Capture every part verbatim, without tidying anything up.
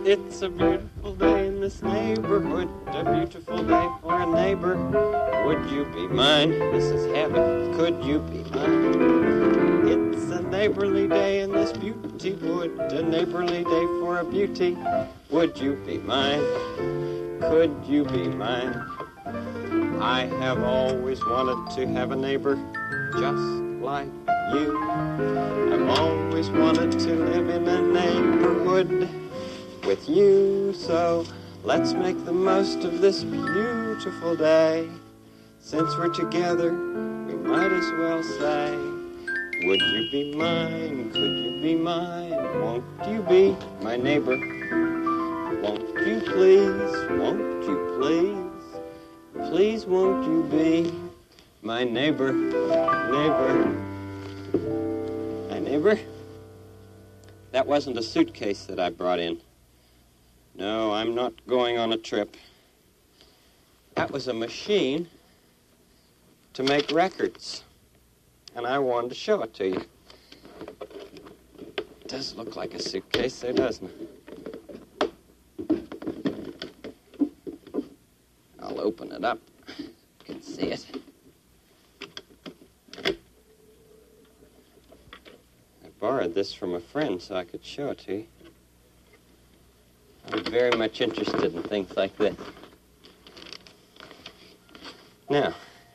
It's a beautiful day in this neighborhood, a beautiful day for a neighbor. Would you be mine? This is heaven. Could you be mine? It's a neighborly day in this beauty wood, a neighborly day for a beauty. Would you be mine? Could you be mine? I have always wanted to have a neighbor just like you. I've always wanted to live in a neighborhood with you, so let's make the most of this beautiful day. Since we're together, we might as well say, would you be mine? Could you be mine? Won't you be my neighbor? Won't you please? Won't you please? Please won't you be my neighbor? Neighbor. My neighbor? That wasn't a suitcase that I brought in. No, I'm not going on a trip. That was a machine to make records, and I wanted to show it to you. It does look like a suitcase there, doesn't it? I'll open it up. You can see it. I borrowed this from a friend so I could show it to you. I'm very much interested in things like this. Now,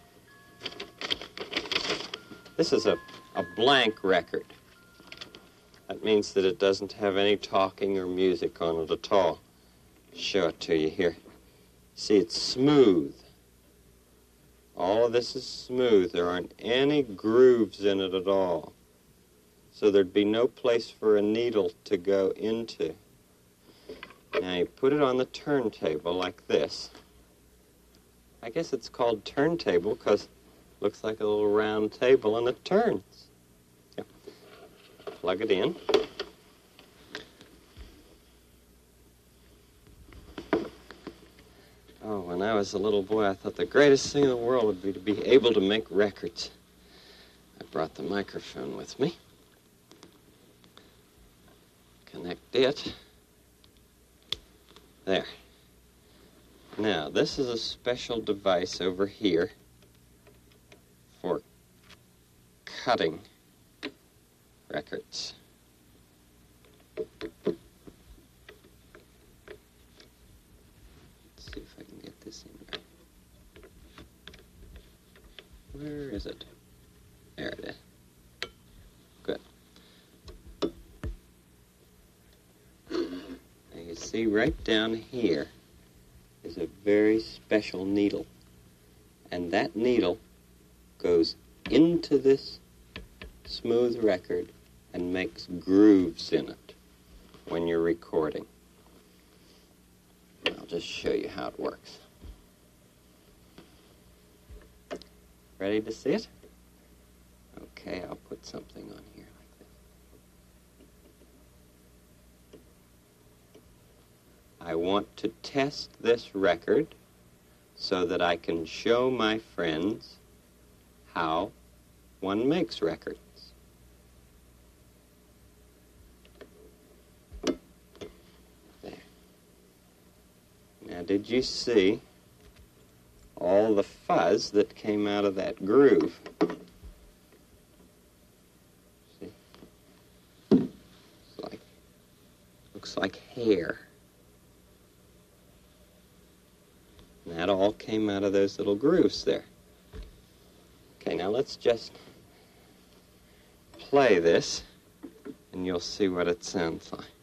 this is a, a blank record. That means that it doesn't have any talking or music on it at all. I'll show it to you here. See, it's smooth. All of this is smooth. There aren't any grooves in it at all. So there'd be no place for a needle to go into. Now you put it on the turntable like this. I guess it's called turntable because it looks like a little round table and it turns. Yeah. Plug it in. Oh, when I was a little boy, I thought the greatest thing in the world would be to be able to make records. I brought the microphone with me. Connect it. There. Now, this is a special device over here for cutting records. Let's see if I can get this in right. Where is it? There it is. Good. Now you see right down here is a very special needle. And that needle goes into this smooth record and makes grooves in it when you're recording. I'll just show you how it works. Ready to see it? Okay, I'll put something on here like this. I want to test this record so that I can show my friends how one makes records. There. Now, did you see all the fuzz that came out of that groove? See? It's like, looks like hair. And that all came out of those little grooves there. Okay, now let's just play this, and you'll see what it sounds like.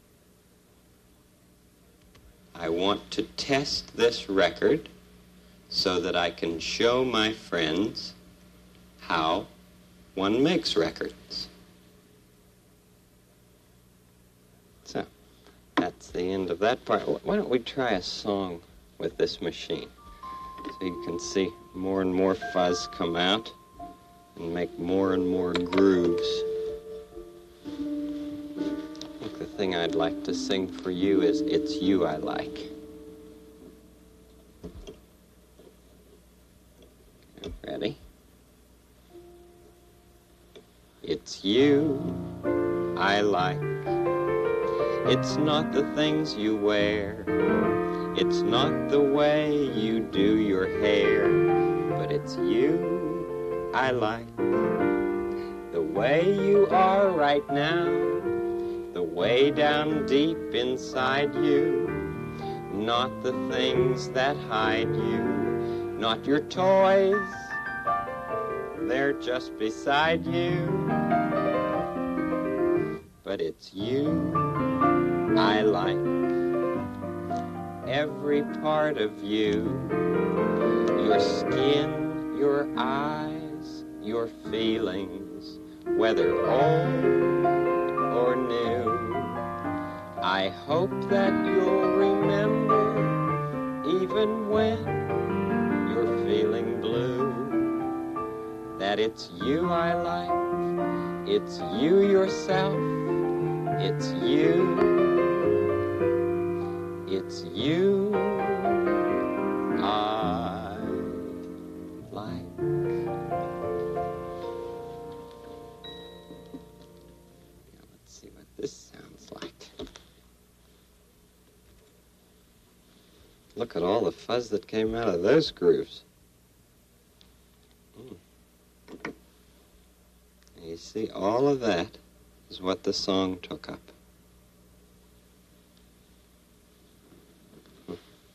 I want to test this record so that I can show my friends how one makes records. So, that's the end of that part. Why don't we try a song with this machine so you can see more and more fuzz come out and make more and more grooves. I think the thing I'd like to sing for you is It's You I Like. Okay, ready? It's you I like. It's not the things you wear. It's not the way you do your hair. But it's you I like. The way you are right now. The way down deep inside you. Not the things that hide you. Not your toys. They're just beside you. But it's you I like. Every part of you. Your skin, your eyes, your feelings, whether old or new. I hope that you'll remember, even when you're feeling blue, that it's you I like, it's you yourself, it's you, it's you I like. Now let's see what this sounds like. Look at all the fuzz that came out of those grooves. Mm. You see, all of that is what the song took up. Hmm.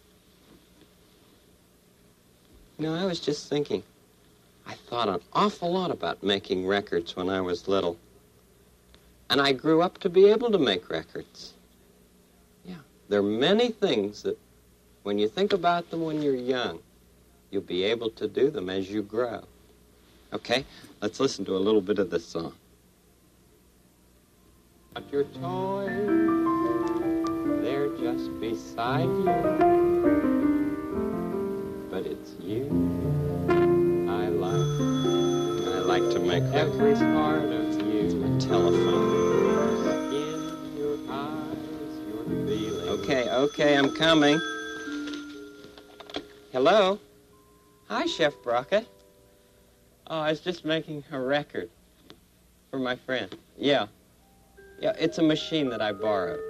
You know, I was just thinking, I thought an awful lot about making records when I was little. And I grew up to be able to make records. Yeah, there are many things that when you think about them when you're young, you'll be able to do them as you grow. Okay, let's listen to a little bit of this song. Not your toys, they're just beside you. But it's you I like. I like to make every part of you. A telephone. Your skin, your eyes, your feelings. Okay, okay, I'm coming. Hello? Hi, Chef Brockett. Oh, I was just making a record for my friend. Yeah. Yeah, it's a machine that I borrowed.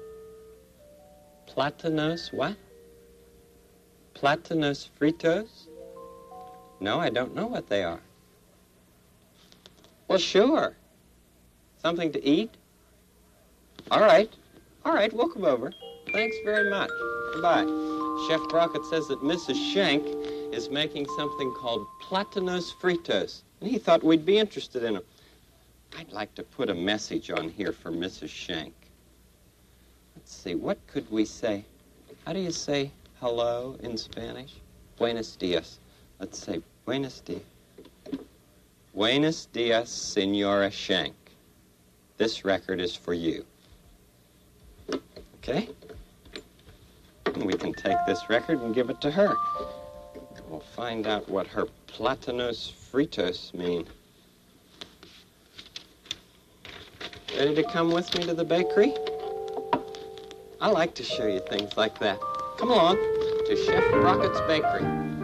Platanos, what? Platanos fritos? No, I don't know what they are. Well, sure. Something to eat? All right. All right, we'll come over. Thanks very much. Goodbye. Chef Brockett says that Missus Schenk is making something called Platanos fritos, and he thought we'd be interested in them. I'd like to put a message on here for Missus Schenk. Let's see, what could we say? How do you say hello in Spanish? Buenos dias. Let's say buenos dias. Buenos dias, Senora Schenk. This record is for you. Okay? And we can take this record and give it to her. We'll find out what her Platanos fritos mean. Ready to come with me to the bakery? I like to show you things like that. Come along to Chef Brockett's Bakery.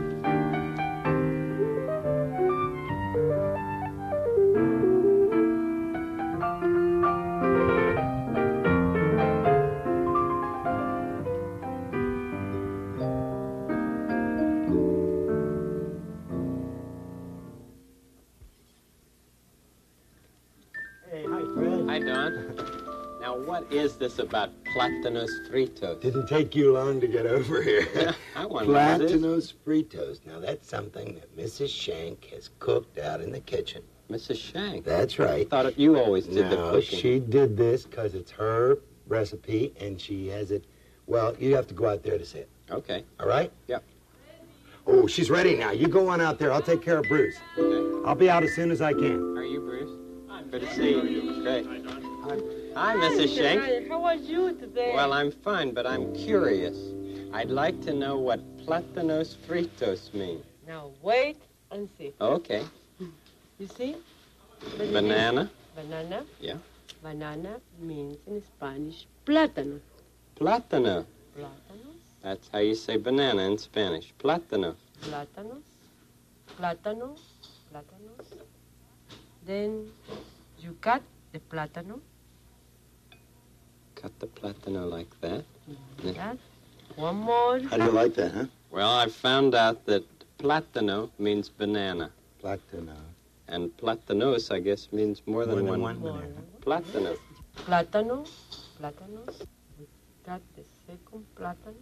What is this about Platanos fritos? Didn't take you long to get over here. I wonder what it is. Platanos fritos. Now, that's something that Missus Schenk has cooked out in the kitchen. Missus Schenk? That's right. I thought you always did no, the cooking. She did this because it's her recipe, and she has it. Well, you have to go out there to see it. Okay. All right? Yeah. Oh, she's ready now. You go on out there. I'll take care of Bruce. Okay. I'll be out as soon as I can. Are you Bruce? Good to see you. Great. Hi, Missus Schenk. How are you today? Well, I'm fine, but I'm curious. I'd like to know what Platanos fritos mean. Now, wait and see. Okay. You see? Banana. Banana. Yeah. Banana means in Spanish plátano. Plátano. Plátanos. That's how you say banana in Spanish. Plátano. Plátanos. Plátano. Plátanos. Then you cut the plátano. cut the platano like that. That. One more. How do you like that, huh? Well, I found out that platano means banana. Platano. And platanos, I guess, means more than, More than one. one banana. Platano. Plátano. Plátanos. We got the second plátano.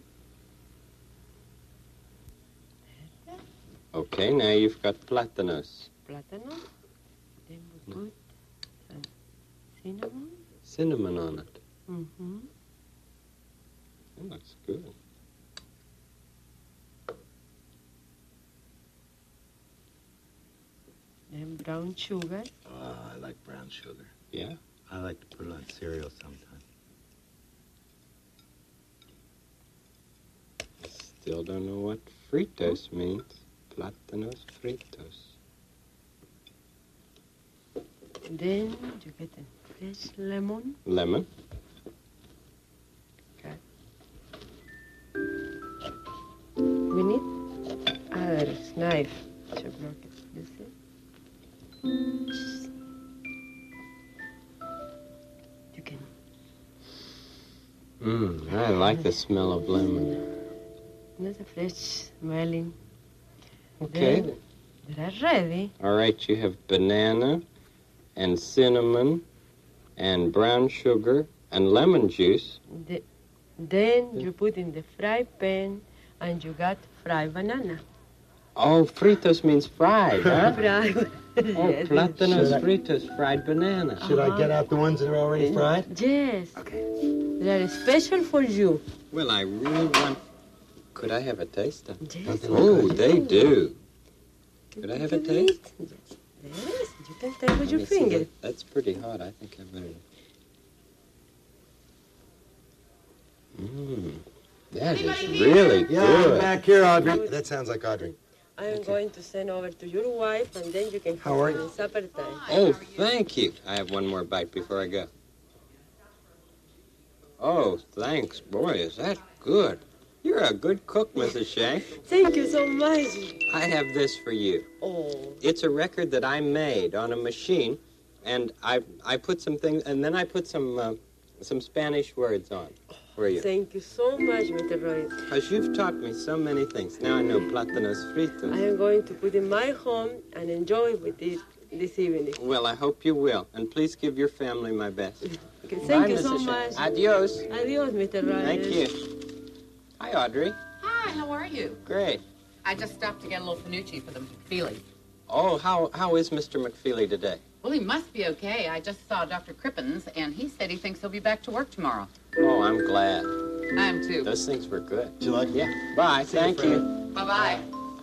Okay, now you've got platanos. Plátano. Then we put some cinnamon. Cinnamon on it. Mm-hmm. That looks good. Then brown sugar. Oh, I like brown sugar. Yeah? I like to put it on cereal sometimes. Still don't know what fritos means. Platanos fritos. Then you get a fresh lemon. Lemon. Okay. We need other knife to block it. You see? You can. Mmm, I like the smell of lemon. Not a fresh smelling. Okay. Then they are ready. All right, you have banana and cinnamon and brown sugar and lemon juice. The, then you put in the fry pan and you got fried banana. Oh, fritos means fried, huh? Fried. Oh, Yes. platanos Should I- fritos, fried banana. Should I get out the ones that are already fried? Yes. Okay. They are special for you. Well, I really want... Could I have a taste of it? Yes. Oh, they do. Could I have a You taste? can eat. Yes, you can take with Let your me see finger. that. That's pretty hot. I think I better... Mmm. That is really Yeah, I'm good. back here, Audrey. That sounds like Audrey. I am going to send over to your wife, and then you can How are have you? it in supper time. Oh, thank you. I have one more bite before I go. Oh, thanks. Boy, is that good. You're a good cook, Missus Shank. Thank you so much. I have this for you. Oh, It's a record that I made on a machine, and I I put some things, and then I put some uh, some Spanish words on for you. thank you so much, Mister Roy. Because you've taught me so many things. Now I know plátanos I fritos. am going to put in my home and enjoy with it this evening. Well, I hope you will, and please give your family my best. Okay, thank Bye, you so Missus much. Shank. Adios. Adios, Mister Roy. Thank you. Hi, Audrey. Hi, how are you? Great. I just stopped to get a little Fanucci for the McFeely. Oh, how how is Mister McFeely today? Well, he must be okay. I just saw Doctor Crippens, and he said he thinks he'll be back to work tomorrow. Oh, I'm glad. I am too. Those things were good. Do you like it? Yeah. Bye. See you, Thank Fred. you. Bye-bye.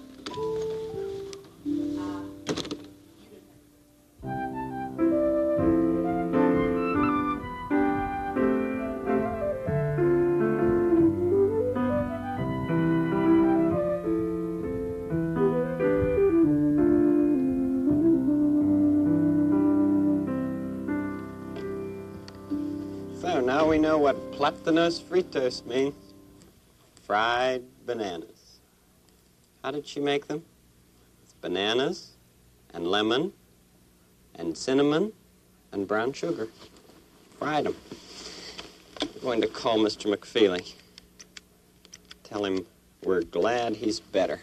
So now we know what plátanos fritos means. Fried bananas. How did she make them? It's bananas and lemon and cinnamon and brown sugar. Fried them. I'm going to call Mister McFeely. Tell him we're glad he's better.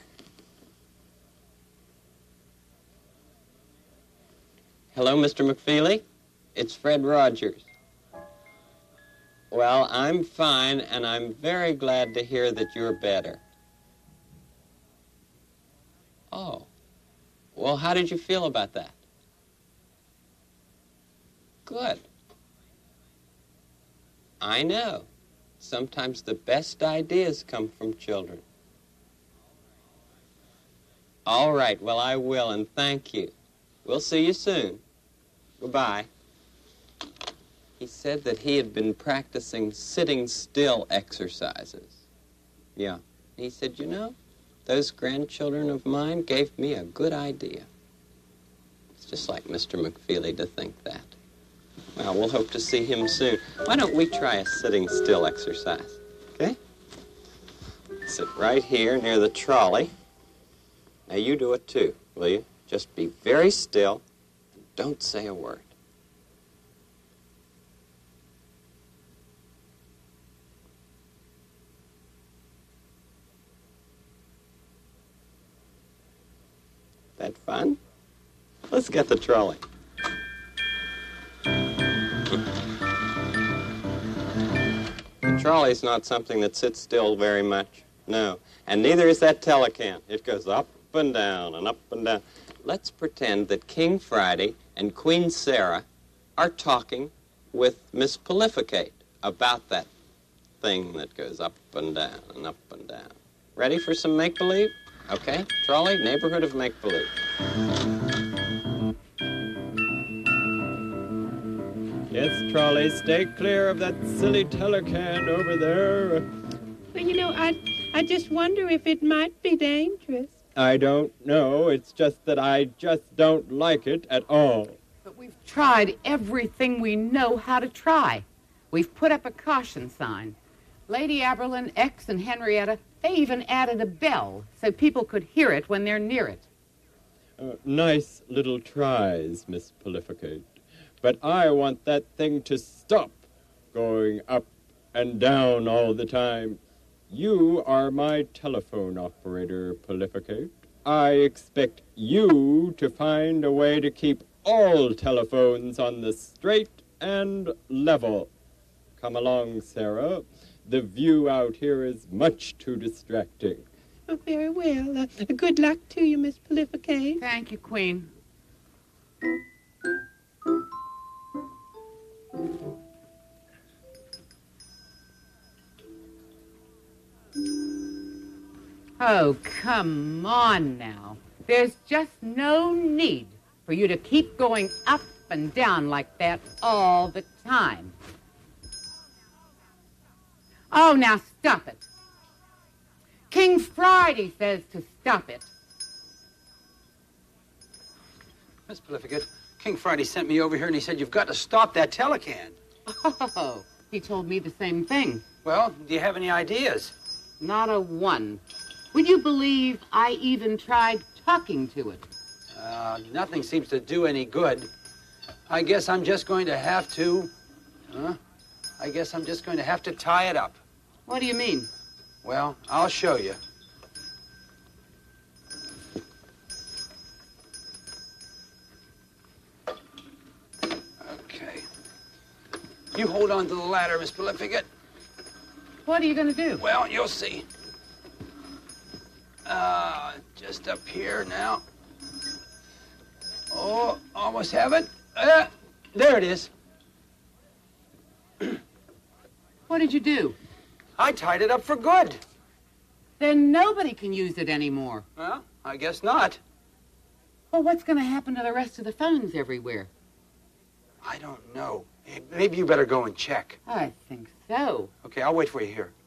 Hello, Mister McFeely. It's Fred Rogers. Well, I'm fine, and I'm very glad to hear that you're better. Oh. Well, how did you feel about that? Good. I know. Sometimes the best ideas come from children. All right, well, I will, and thank you. We'll see you soon. Goodbye. He said that he had been practicing sitting still exercises. Yeah. He said, you know, those grandchildren of mine gave me a good idea. It's just like Mister McFeely to think that. Well, we'll hope to see him soon. Why don't we try a sitting still exercise, okay? Sit right here near the trolley. Now you do it too, will you? Just be very still and don't say a word. that fun? Let's get the trolley. The trolley's not something that sits still very much. No. And neither is that telecan. It goes up and down and up and down. Let's pretend that King Friday and Queen Sarah are talking with Miss Prolificate about that thing that goes up and down and up and down. Ready for some make-believe? Okay, trolley, neighborhood of make-believe. Yes, trolley, stay clear of that silly telecan over there. Well, you know, I, I just wonder if it might be dangerous. I don't know. It's just that I just don't like it at all. But we've tried everything we know how to try. We've put up a caution sign. Lady Aberlin, X, and Henrietta, they even added a bell so people could hear it when they're near it. Uh, nice little tries, Miss Prolificate. But I want that thing to stop going up and down all the time. You are my telephone operator, Prolificate. I expect you to find a way to keep all telephones on the straight and level. Come along, Sarah. The view out here is much too distracting. Oh, very well. Uh, good luck to you, Miss Prolificate. Thank you, Queen. Oh, come on now. There's just no need for you to keep going up and down like that all the time. Oh, now stop it. King Friday says to stop it. Miss Prolificate, King Friday sent me over here and he said you've got to stop that telecan. Oh, he told me the same thing. Well, do you have any ideas? Not a one. Would you believe I even tried talking to it? Uh, nothing seems to do any good. I guess I'm just going to have to... Huh? I guess I'm just going to have to tie it up. What do you mean? Well, I'll show you. Okay. You hold on to the ladder, Miss Prolificate. What are you going to do? Well, you'll see. Uh, just up here now. Oh, almost have it. Uh, there it is. What did you do? I tied it up for good. Then nobody can use it anymore. Well, I guess not. Well, what's going to happen to the rest of the phones everywhere? I don't know. Hey, maybe you better go and check. I think so. Okay, I'll wait for you here.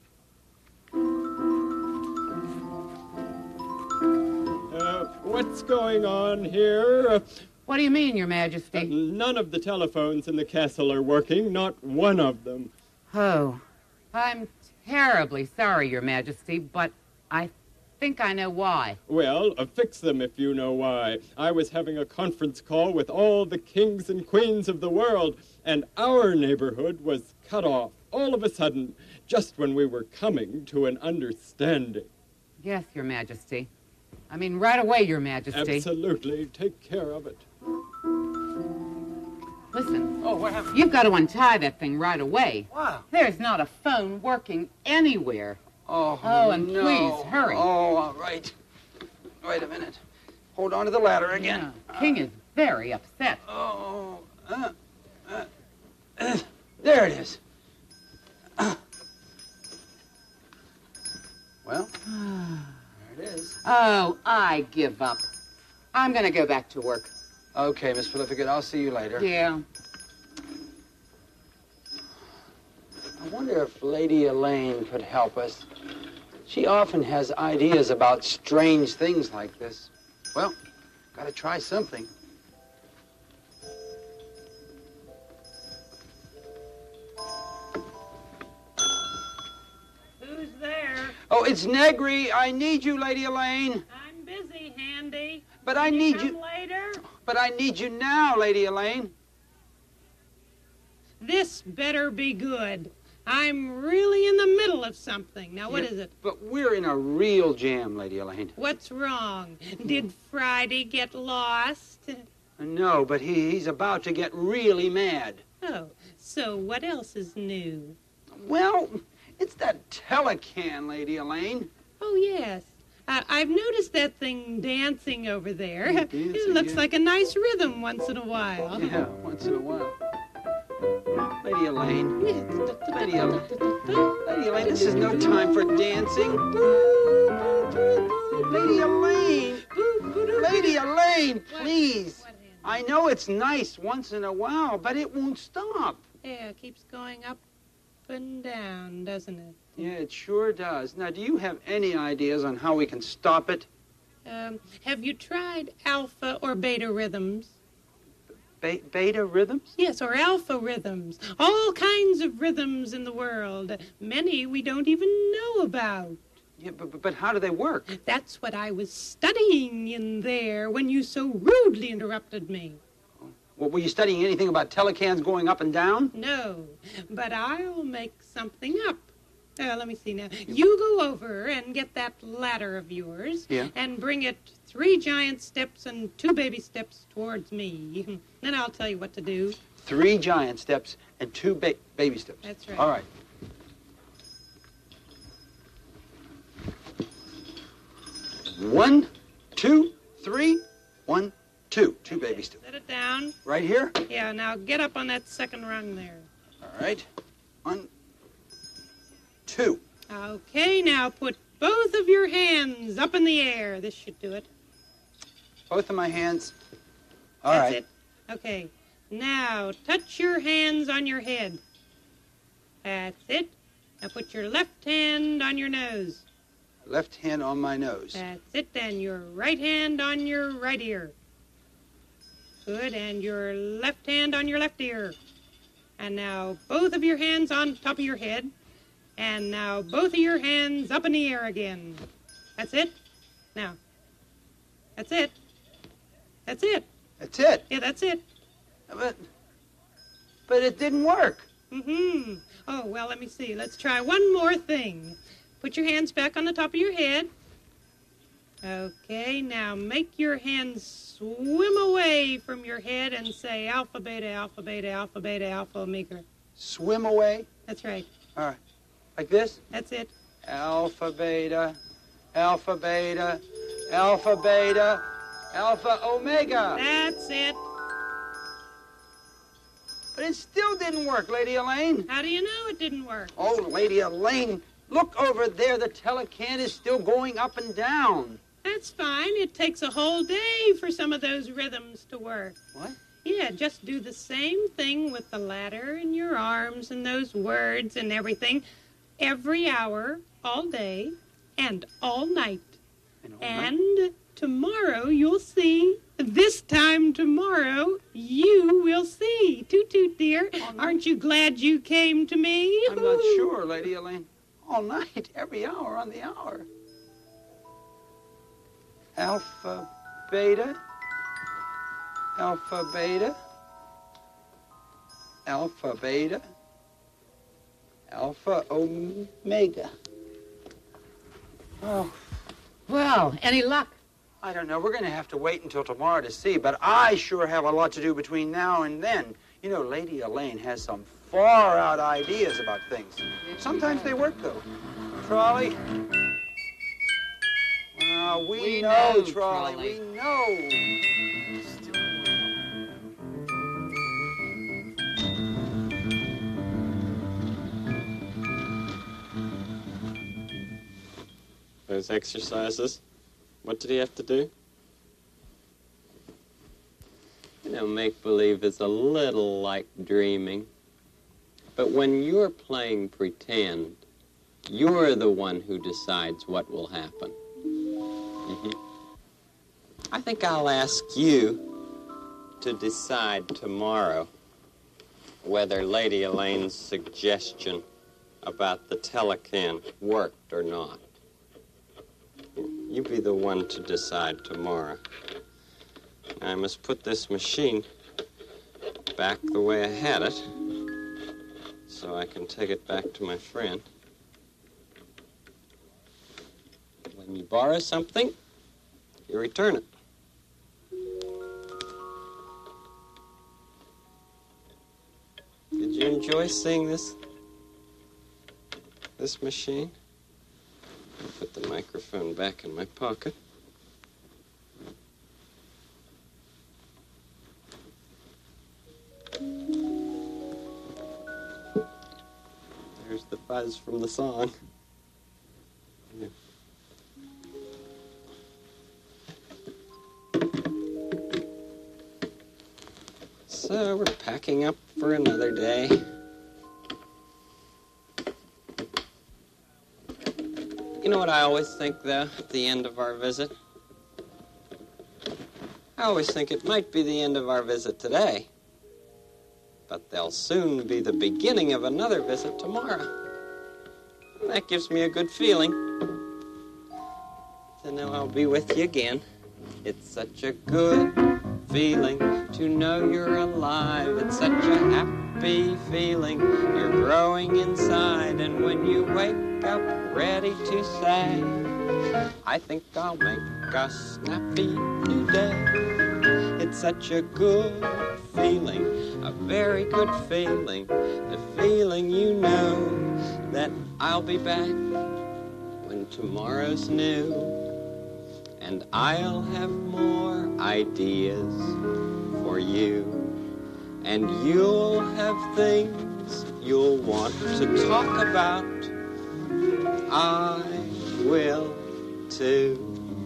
Uh, what's going on here? Uh, What do you mean, Your Majesty? none of the telephones in the castle are working, not one of them. Oh, I'm terribly sorry, Your Majesty, but I think I know why. Well, uh, fix them if you know why. I was having a conference call with all the kings and queens of the world, and our neighborhood was cut off all of a sudden, just when we were coming to an understanding. Yes, Your Majesty. I mean, right away, Your Majesty. Absolutely. Take care of it. Listen. Oh, what happened? You've got to untie that thing right away. Wow. There's not a phone working anywhere. Oh, Oh, and no. please, hurry. Oh, all right. Wait a minute. Hold on to the ladder again. Yeah, King is very upset. Oh, uh, uh, uh, there it is. Uh. Well, there it is. Oh, I give up. I'm going to go back to work. Okay, Miss Prolificate, I'll see you later. Yeah. I wonder if Lady Elaine could help us. She often has ideas about strange things like this. Well, gotta try something. Who's there? Oh, it's Negri. I need you, Lady Elaine. I'm busy, Handy. But I Can need come you. later? But I need you now, Lady Elaine. This better be good. I'm really in the middle of something. Now, what Yeah, is it? But we're in a real jam, Lady Elaine. What's wrong? Did Friday get lost? No, but he, he's about to get really mad. Oh, so what else is new? Well, it's that Telecan, Lady Elaine. Oh, yes. I I've noticed that thing dancing over there. Dancing, It looks yeah. like a nice rhythm once in a while. Yeah, once in a while. Lady Elaine. Lady Elaine. Lady Elaine, this is no time for dancing. Lady Elaine. Lady Elaine, please. I know it's nice once in a while, but it won't stop. Yeah, it keeps going up and down, doesn't it? Yeah, it sure does. Now, do you have any ideas on how we can stop it? Um, have you tried alpha or beta rhythms? Be- beta rhythms? Yes, or alpha rhythms. All kinds of rhythms in the world. Many we don't even know about. Yeah, but, but, but how do they work? That's what I was studying in there when you so rudely interrupted me. Well, were you studying anything about telecans going up and down? No, but I'll make something up. Uh, let me see now. You go over and get that ladder of yours Yeah. and bring it three giant steps and two baby steps towards me. Then I'll tell you what to do. Three giant steps and two ba- baby steps. That's right. All right. One, two, three, one, two. Two baby steps. Set it down. Right here? Yeah, now get up on that second rung there. All right. One, two. Okay, now put both of your hands up in the air. This should do it. Both of my hands. All That's right. it. Okay. Now touch your hands on your head. That's it. Now put your left hand on your nose. Left hand on my nose. That's it. And your right hand on your right ear. Good. And your left hand on your left ear. And now both of your hands on top of your head. And now both of your hands up in the air again. That's it. Now. That's it. That's it. That's it. Yeah, that's it. But, but it didn't work. Mm-hmm. Oh, well, let me see. Let's try one more thing. Put your hands back on the top of your head. Okay, now make your hands swim away from your head and say alpha, beta, alpha, beta, alpha, beta, alpha, omega. Swim away. That's right. All right. Like this? That's it. Alpha, beta, alpha, beta, alpha, beta, alpha, omega. That's it. But it still didn't work, Lady Elaine. How do you know it didn't work? Oh, Lady Elaine, look over there. The telecan is still going up and down. That's fine. It takes a whole day for some of those rhythms to work. What? Yeah, just do the same thing with the ladder and your arms and those words and everything every hour, all day, and all night. And, all night? And tomorrow you'll see. This time tomorrow you will see. Toot toot, dear. Aren't you glad you came to me? I'm not sure, Lady Elaine. All night, every hour on the hour. Alpha, beta, alpha, beta, alpha, beta, alpha, omega. Oh, Well, any luck? I don't know. We're going to have to wait until tomorrow to see, but I sure have a lot to do between now and then. You know, Lady Elaine has some far-out ideas about things. Sometimes they work, though. Trolley? Well, we, We know, know, Trolley. Trolley. We know. Those exercises, what did he have to do? You know, make-believe is a little like dreaming. But when you're playing pretend, you're the one who decides what will happen. Mhm. I think I'll ask you to decide tomorrow whether Lady Elaine's suggestion about the telecan worked or not. You be the one to decide tomorrow. I must put this machine back the way I had it so I can take it back to my friend. When you borrow something, you return it. Did you enjoy seeing this, this machine? I'll put the microphone back in my pocket. There's the buzz from the song. Yeah. So we're packing up for another day. You know what I always think, though, at the end of our visit? I always think it might be the end of our visit today, but there'll soon be the beginning of another visit tomorrow. And that gives me a good feeling to know I'll be with you again. It's such a good feeling to know you're alive. It's such a happy feeling. You're growing inside, and when you wake up ready to say, I think I'll make a snappy new day. It's such a good feeling, a very good feeling, the feeling you know that I'll be back when tomorrow's new, and I'll have more ideas for you, and you'll have things you'll want to talk about. I will too.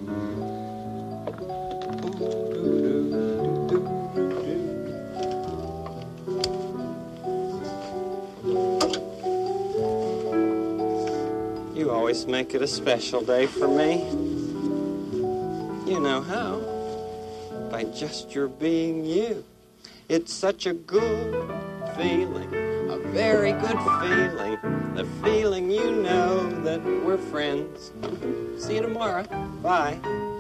You always make it a special day for me. You know how? By just your being you. It's such a good feeling, a very good feeling, the feeling you know that we're friends. See you tomorrow. Bye.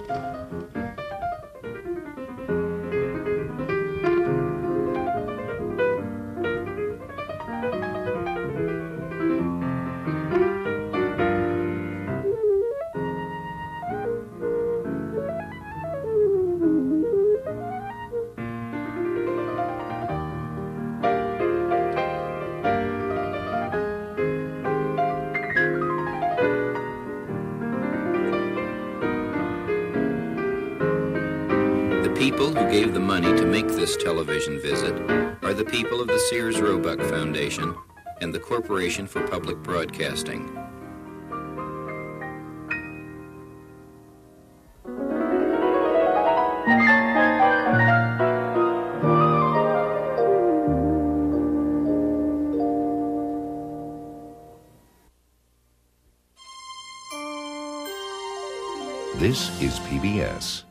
The people who gave the money to make this television visit are the people of the Sears Roebuck Foundation and the Corporation for Public Broadcasting. This is P B S.